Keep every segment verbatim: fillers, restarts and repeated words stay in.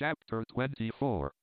Chapter twenty-four.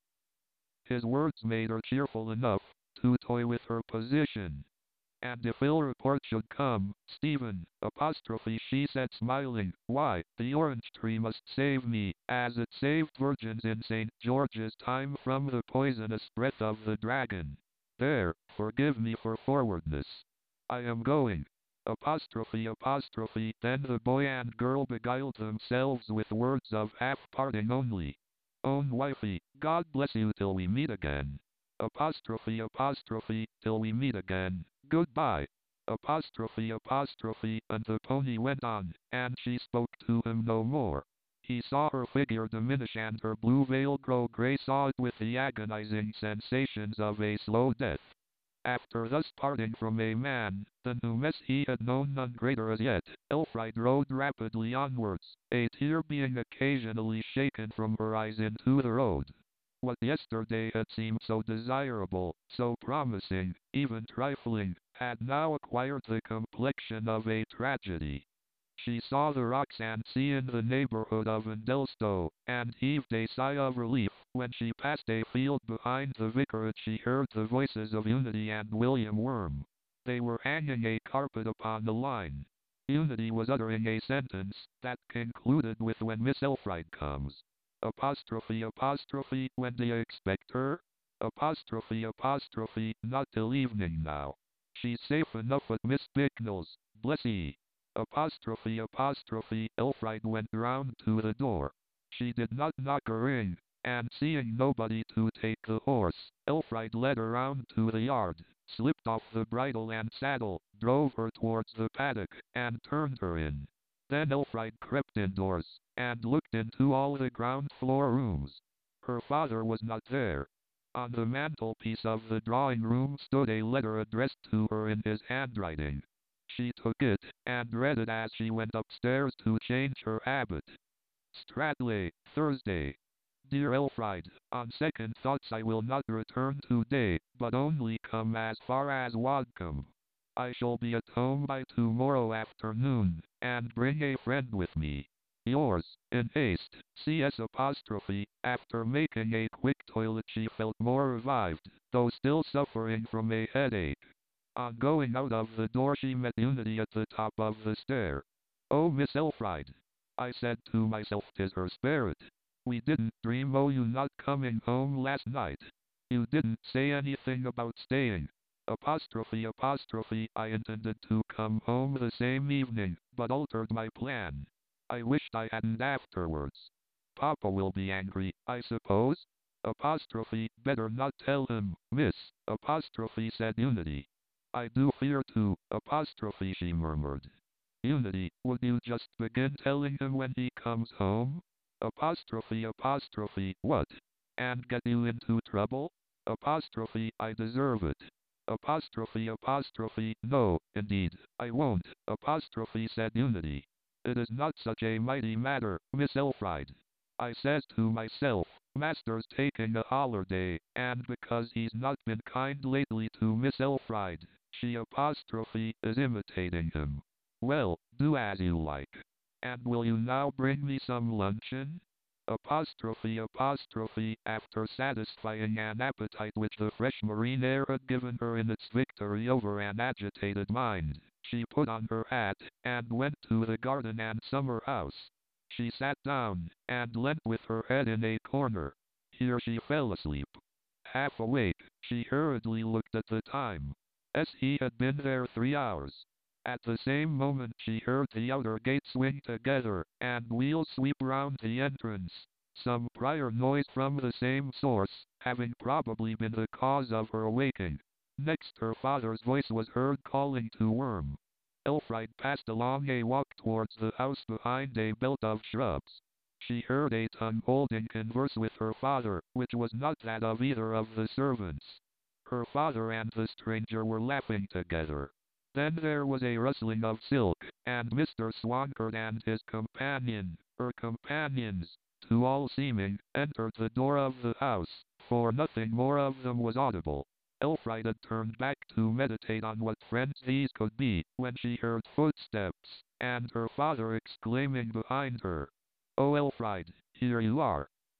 His words made her cheerful enough to toy with her position. And if ill report should come, Stephen, apostrophe she said smiling, why, the orange tree must save me, as it saved virgins in Saint George's time from the poisonous breath of the dragon. There, forgive me for forwardness. I am going. Apostrophe apostrophe Then the boy and girl beguiled themselves with words of half-parting only. Own wifey, God bless you till we meet again. Apostrophe apostrophe till we meet again. Goodbye. Apostrophe apostrophe and the pony went on, and she spoke to him no more. He saw her figure diminish and her blue veil grow grey, saw it with the agonizing sensations of a slow death. After thus parting from a man, than whom as he had known none greater as yet, Elfride rode rapidly onwards, a tear being occasionally shaken from her eyes into the road. What yesterday had seemed so desirable, so promising, even trifling, had now acquired the complexion of a tragedy. She saw the rocks and sea in the neighborhood of Endelstow, and heaved a sigh of relief. When she passed a field behind the vicarage she heard the voices of Unity and William Worm. They were hanging a carpet upon the line. Unity was uttering a sentence that concluded with "when Miss Elfride comes." Apostrophe apostrophe when do you expect her? Apostrophe apostrophe not till evening now. She's safe enough at Miss Bicknell's, bless ye. Apostrophe apostrophe Elfride went round to the door. She did not knock her in, and seeing nobody to take the horse, Elfride led her round to the yard, slipped off the bridle and saddle, drove her towards the paddock, and turned her in. Then Elfride crept indoors, and looked into all the ground floor rooms. Her father was not there. On the mantelpiece of the drawing room stood a letter addressed to her in his handwriting. She took it, and read it as she went upstairs to change her habit. Stradley, Thursday. Dear Elfride, on second thoughts I will not return today, but only come as far as Wadcombe. I shall be at home by tomorrow afternoon, and bring a friend with me. Yours, in haste, C S apostrophe. After making a quick toilet she felt more revived, though still suffering from a headache. On going out of the door she met Unity at the top of the stair. Oh, Miss Elfride, I said to myself, 'tis her spirit. We didn't dream o' you not coming home last night. You didn't say anything about staying. Apostrophe apostrophe I intended to come home the same evening, but altered my plan. I wished I hadn't afterwards. Papa will be angry, I suppose? Apostrophe better not tell him, miss, apostrophe said Unity. I do fear to, apostrophe she murmured. Unity, would you just begin telling him when he comes home? Apostrophe apostrophe what? And get you into trouble? Apostrophe I deserve it. Apostrophe apostrophe no, indeed, I won't, apostrophe said Unity. It is not such a mighty matter, Miss Elfride. I says to myself, Master's taking a holiday, and because he's not been kind lately to Miss Elfride, she apostrophe is imitating him. Well, do as you like. And will you now bring me some luncheon? Apostrophe apostrophe after satisfying an appetite which the fresh marine air had given her in its victory over an agitated mind, she put on her hat, and went to the garden and summer house. She sat down, and leant with her head in a corner. Here she fell asleep. Half awake, she hurriedly looked at the time. As he had been there three hours. At the same moment she heard the outer gate swing together, and wheels sweep round the entrance, some prior noise from the same source, having probably been the cause of her awaking. Next her father's voice was heard calling to Worm. Elfride passed along a walk towards the house behind a belt of shrubs. She heard a tongue holding converse with her father, which was not that of either of the servants. Her father and the stranger were laughing together. Then there was a rustling of silk, and Mister Swankard and his companion, or companions, to all seeming, entered the door of the house, for nothing more of them was audible. Elfride had turned back to meditate on what friends these could be, when she heard footsteps, and her father exclaiming behind her, "Oh, Elfride, here you are."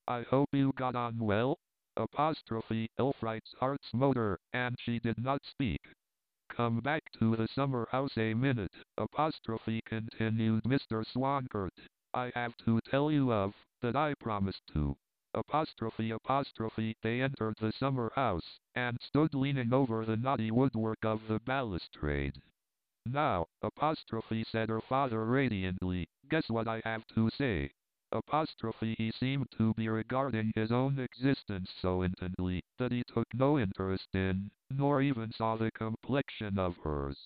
I hope you got on well? Apostrophe, Elfright's heart smote her, and she did not speak. Come back to the summer house a minute, apostrophe continued Mister Swankert. I have to tell you of, that I promised to. Apostrophe apostrophe they entered the summer house, and stood leaning over the knotty woodwork of the balustrade. Now, apostrophe said her father radiantly, guess what I have to say. Apostrophe he seemed to be regarding his own existence so intently that he took no interest in, nor even saw the complexion of hers.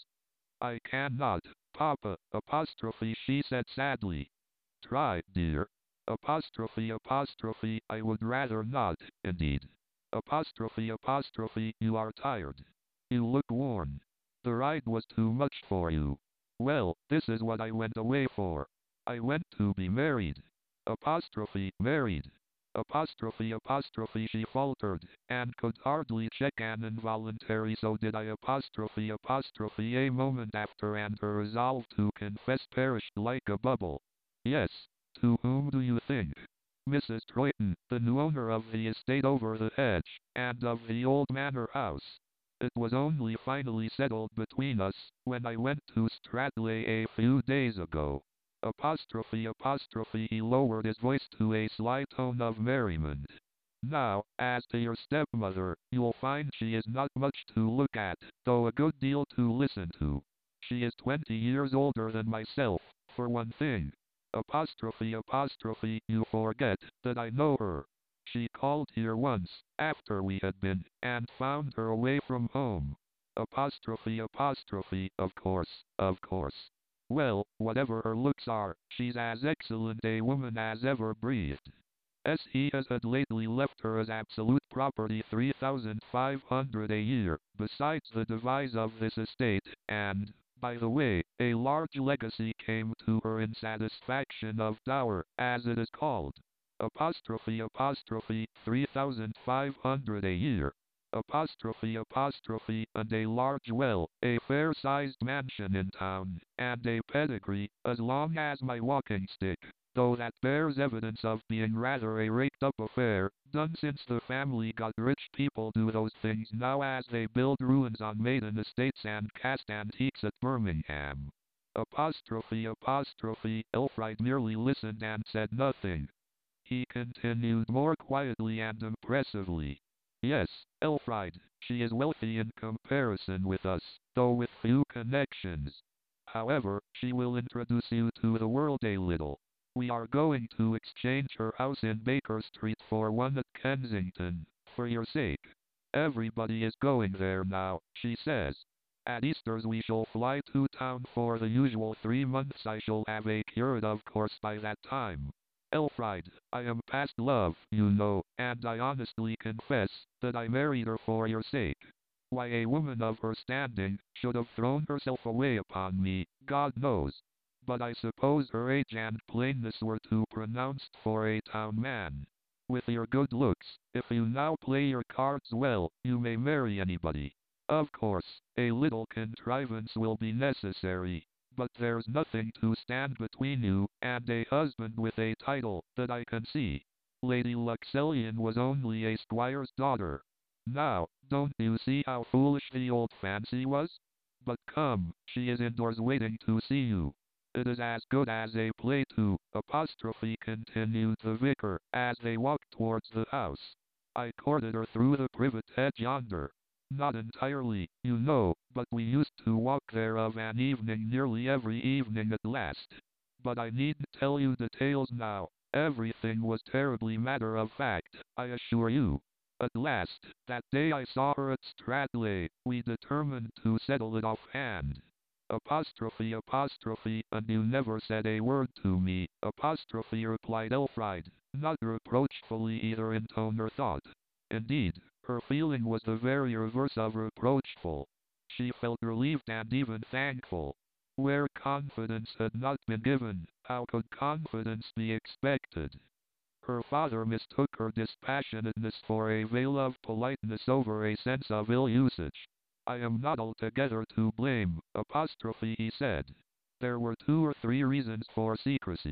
I cannot, Papa, apostrophe she said sadly. Try, dear. Apostrophe apostrophe I would rather not, indeed. Apostrophe apostrophe you are tired. You look worn. The ride was too much for you. Well, this is what I went away for. I went to be married. Apostrophe married. Apostrophe apostrophe she faltered, and could hardly check an involuntary so did I apostrophe apostrophe a moment after and her resolve to confess perished like a bubble. Yes, to whom do you think? Missus Troyton, the new owner of the estate over the hedge, and of the old manor house. It was only finally settled between us, when I went to Stradley a few days ago. Apostrophe apostrophe he lowered his voice to a sly tone of merriment. Now, as to your stepmother, you'll find she is not much to look at, though a good deal to listen to. She is twenty years older than myself, for one thing. Apostrophe apostrophe you forget that I know her. She called here once, after we had been, and found her away from home. Apostrophe apostrophe of course, of course. Well, whatever her looks are, she's as excellent a woman as ever breathed. As he has had lately left her as absolute property three thousand five hundred a year, besides the devise of this estate, and, by the way, a large legacy came to her in satisfaction of dower, as it is called. Apostrophe apostrophe three thousand five hundred a year. Apostrophe apostrophe and a large well, a fair-sized mansion in town, and a pedigree, as long as my walking stick, though that bears evidence of being rather a raked-up affair, done since the family got rich. People do those things now as they build ruins on maiden estates and cast antiques at Birmingham. Apostrophe apostrophe Elfried merely listened and said nothing. He continued more quietly and impressively. Yes, Elfried, she is wealthy in comparison with us, though with few connections. However, she will introduce you to the world a little. We are going to exchange her house in Baker Street for one at Kensington, for your sake. Everybody is going there now, she says. At Easter's we shall fly to town for the usual three months. I shall have a curate of course by that time. Elfried, I am past love, you know, and I honestly confess that I married her for your sake. Why a woman of her standing should have thrown herself away upon me, God knows. But I suppose her age and plainness were too pronounced for a town man. With your good looks, if you now play your cards well, you may marry anybody. Of course, a little contrivance will be necessary, but there's nothing to stand between you and a husband with a title that I can see. Lady Luxellian was only a squire's daughter. Now, don't you see how foolish the old fancy was? But come, she is indoors waiting to see you. It is as good as a play too, apostrophe continued the vicar, as they walked towards the house. I courted her through the privet hedge yonder. Not entirely, you know, but we used to walk there of an evening nearly every evening at last. But I needn't tell you details now. Everything was terribly matter of fact, I assure you. At last, that day I saw her at Stradley, we determined to settle it offhand. Apostrophe apostrophe, and you never said a word to me, apostrophe replied Elfried, not reproachfully either in tone or thought. Indeed, her feeling was the very reverse of reproachful. She felt relieved and even thankful. Where confidence had not been given, how could confidence be expected? Her father mistook her dispassionateness for a veil of politeness over a sense of ill usage. I am not altogether to blame, apostrophe he said. There were two or three reasons for secrecy.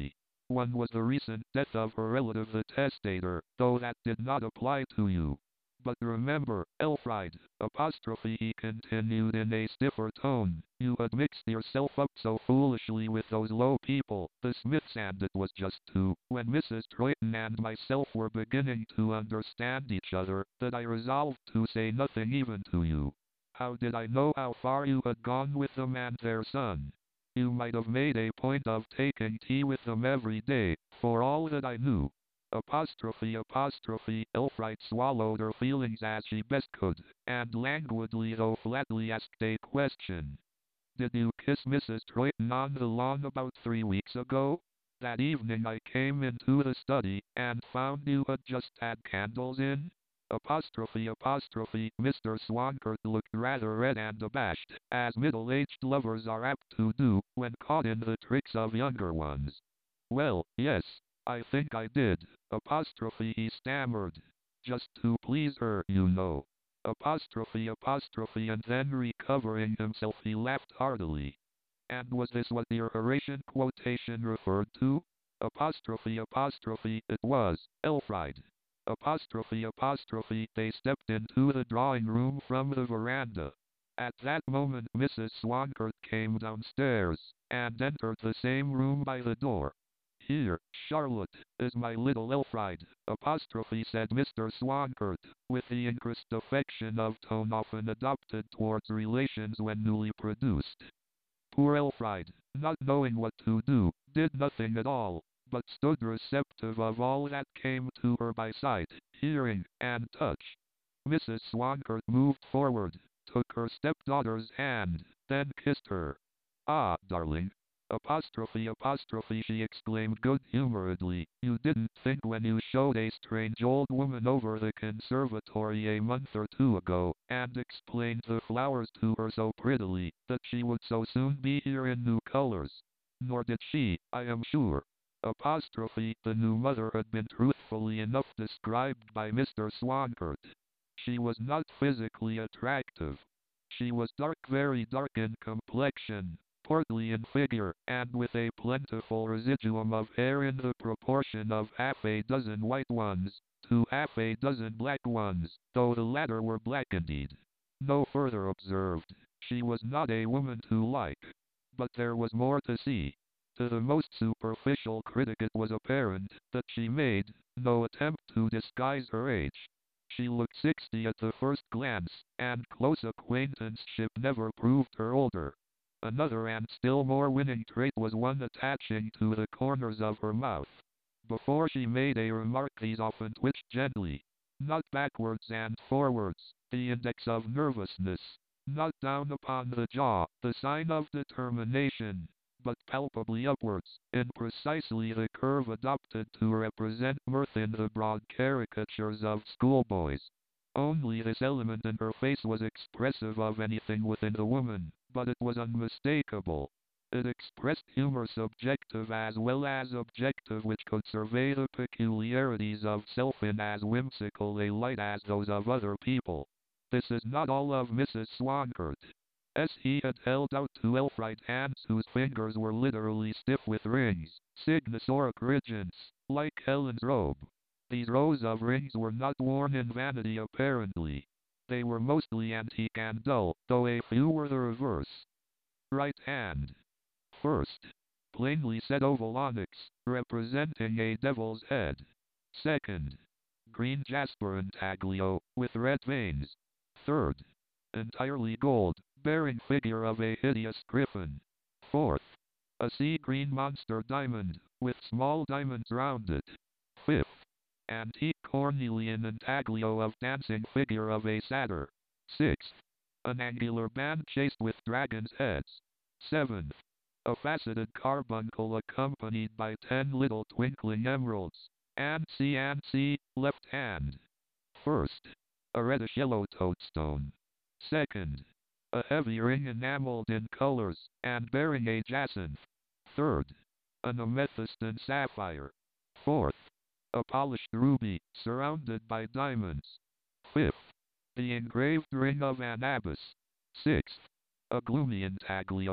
One was the recent death of her relative the testator, though that did not apply to you. But remember, Elfried, apostrophe he continued in a stiffer tone, you had mixed yourself up so foolishly with those low people, the Smiths, and it was just to, when Missus Troyton and myself were beginning to understand each other, that I resolved to say nothing even to you. How did I know how far you had gone with them and their son? You might have made a point of taking tea with them every day, for all that I knew. Apostrophe apostrophe Elfried swallowed her feelings as she best could, and languidly though flatly asked a question. Did you kiss Missus Troyton on the lawn about three weeks ago? That evening I came into the study, and found you had just had candles in? Apostrophe apostrophe Mister Swankert looked rather red and abashed, as middle-aged lovers are apt to do, when caught in the tricks of younger ones. Well, yes, I think I did, apostrophe he stammered. Just to please her, you know. Apostrophe apostrophe and then recovering himself he laughed heartily. And was this what your Horatian quotation referred to? Apostrophe apostrophe it was, Elfried. Apostrophe apostrophe they stepped into the drawing room from the veranda. At that moment Missus Swankert came downstairs, and entered the same room by the door. Here, Charlotte, is my little Elfried, apostrophe said Mister Swankert, with the increased affection of tone often adopted towards relations when newly produced. Poor Elfried, not knowing what to do, did nothing at all, but stood receptive of all that came to her by sight, hearing, and touch. Missus Swankert moved forward, took her stepdaughter's hand, then kissed her. Ah, darling, apostrophe apostrophe she exclaimed good-humoredly, you didn't think when you showed a strange old woman over the conservatory a month or two ago, and explained the flowers to her so prettily, that she would so soon be here in new colors. Nor did she, I am sure. Apostrophe the new mother had been truthfully enough described by Mister Swankert. She was not physically attractive. She was dark, very dark in complexion, portly in figure, and with a plentiful residuum of hair in the proportion of half a dozen white ones to half a dozen black ones, though the latter were black indeed. No further observed. She was not a woman to like. But there was more to see. To the most superficial critic it was apparent that she made no attempt to disguise her age. She looked sixty at the first glance, and close acquaintanceship never proved her older. Another and still more winning trait was one attaching to the corners of her mouth. Before she made a remark these often twitched gently, not backwards and forwards, the index of nervousness, not down upon the jaw, the sign of determination, but palpably upwards, in precisely the curve adopted to represent mirth in the broad caricatures of schoolboys. Only this element in her face was expressive of anything within the woman, but it was unmistakable. It expressed humor subjective as well as objective, which could survey the peculiarities of self in as whimsical a light as those of other people. This is not all of Missus Swankert. As he had held out to Elfried hands whose fingers were literally stiff with rings, Cygnus Auric Regents, like Helen's robe. These rows of rings were not worn in vanity apparently. They were mostly antique and dull, though a few were the reverse. Right hand. First, plainly set oval onyx, representing a devil's head. Second, green jasper intaglio, with red veins. Third, entirely gold, bearing figure of a hideous griffin. Fourth, a sea green monster diamond, with small diamonds round it. Fifth, antique cornelian intaglio of dancing figure of a satyr. Sixth, an angular band chased with dragons' heads. Seventh, a faceted carbuncle accompanied by ten little twinkling emeralds. And see and see, left hand. First, a reddish-yellow toadstone. Second, a heavy ring enameled in colors, and bearing a jacinth. Third, an amethyst and sapphire. Fourth, a polished ruby, surrounded by diamonds. Fifth, the engraved ring of an abbess. Sixth, a gloomy intaglio.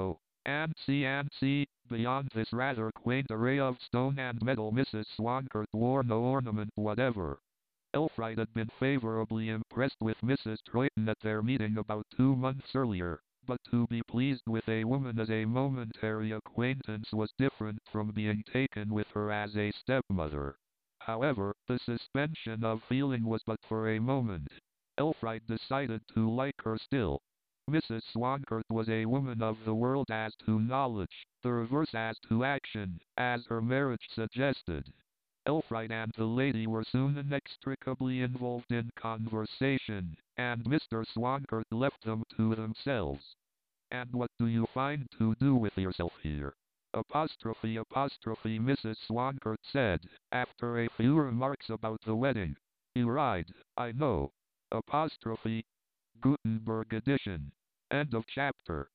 And see and see, beyond this rather quaint array of stone and metal, Missus Swankert wore no ornament whatever. Elfride had been favorably impressed with Missus Troyton at their meeting about two months earlier, but to be pleased with a woman as a momentary acquaintance was different from being taken with her as a stepmother. However, the suspension of feeling was but for a moment. Elfride decided to like her still. Missus Swankert was a woman of the world as to knowledge, the reverse as to action, as her marriage suggested. Elfride and the lady were soon inextricably involved in conversation, and Mister Swankert left them to themselves. And what do you find to do with yourself here? Apostrophe apostrophe Missus Swankert said, after a few remarks about the wedding. You ride, I know. Apostrophe Gutenberg edition. End of chapter.